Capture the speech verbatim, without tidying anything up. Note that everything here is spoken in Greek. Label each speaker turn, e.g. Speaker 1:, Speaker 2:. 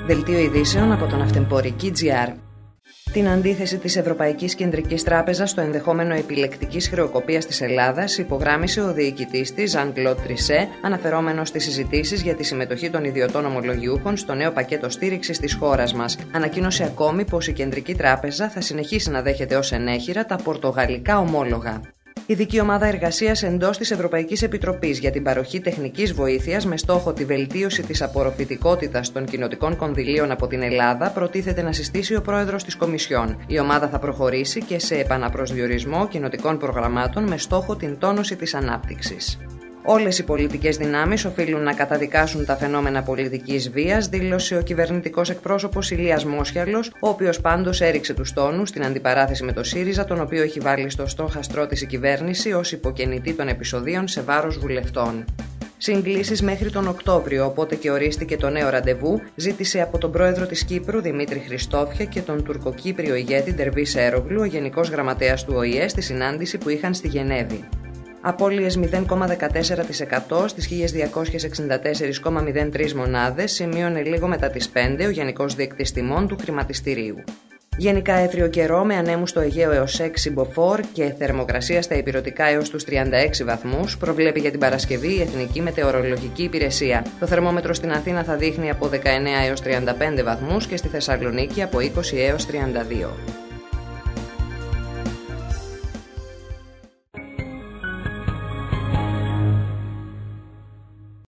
Speaker 1: Δελτίο ειδήσεων από τον Αυτεμπορική τζι αρ. Την αντίθεση της Ευρωπαϊκής Κεντρικής Τράπεζας στο ενδεχόμενο επιλεκτικής χρεοκοπίας της Ελλάδας υπογράμμισε ο διοικητής της, Jean-Claude Trichet, αναφερόμενος στις συζητήσεις για τη συμμετοχή των ιδιωτών ομολογιούχων στο νέο πακέτο στήριξης της χώρας μας. Ανακοίνωσε ακόμη πως η Κεντρική Τράπεζα θα συνεχίσει να δέχεται ως ενέχειρα τα πορτογαλικά ομόλογα. Ειδική ομάδα εργασίας εντός της Ευρωπαϊκής Επιτροπής για την παροχή τεχνικής βοήθειας με στόχο τη βελτίωση της απορροφητικότητας των κοινοτικών κονδυλίων από την Ελλάδα προτίθεται να συστήσει ο πρόεδρος της Κομισιόν. Η ομάδα θα προχωρήσει και σε επαναπροσδιορισμό κοινοτικών προγραμμάτων με στόχο την τόνωση της ανάπτυξης. Όλες οι πολιτικές δυνάμεις οφείλουν να καταδικάσουν τα φαινόμενα πολιτικής βίας, δήλωσε ο κυβερνητικός εκπρόσωπος Ηλίας Μόσχιαλος, ο οποίος πάντως έριξε τους τόνους στην αντιπαράθεση με το ΣΥΡΙΖΑ, τον οποίο έχει βάλει στο στόχαστρό της η κυβέρνηση ως υποκενητή των επεισοδίων σε βάρος βουλευτών. Συγκλήσεις μέχρι τον Οκτώβριο, οπότε και ορίστηκε το νέο ραντεβού, ζήτησε από τον πρόεδρο της Κύπρου Δημήτρη Χριστόφια και τον τουρκοκύπριο ηγέτη Ντερβίς Έρογλου, ο γενικός γραμματέας του Ο Η Ε, στη συνάντηση που είχαν στη Γενέβη. Απώλειες μηδέν κόμμα δεκατέσσερα τοις εκατό στις χίλια διακόσιες εξήντα τέσσερα κόμμα μηδέν τρία μονάδες, σημείωνε λίγο μετά τις πέντε ο Γενικός Δείκτης Τιμών του Χρηματιστηρίου. Γενικά έθριο καιρό με ανέμους στο Αιγαίο έως έξι μποφόρ και θερμοκρασία στα ηπειρωτικά έως τους τριάντα έξι βαθμούς προβλέπει για την Παρασκευή η Εθνική Μετεωρολογική Υπηρεσία. Το θερμόμετρο στην Αθήνα θα δείχνει από δεκαεννέα έως τριάντα πέντε βαθμούς και στη Θεσσαλονίκη από είκοσι έως τριάντα δύο.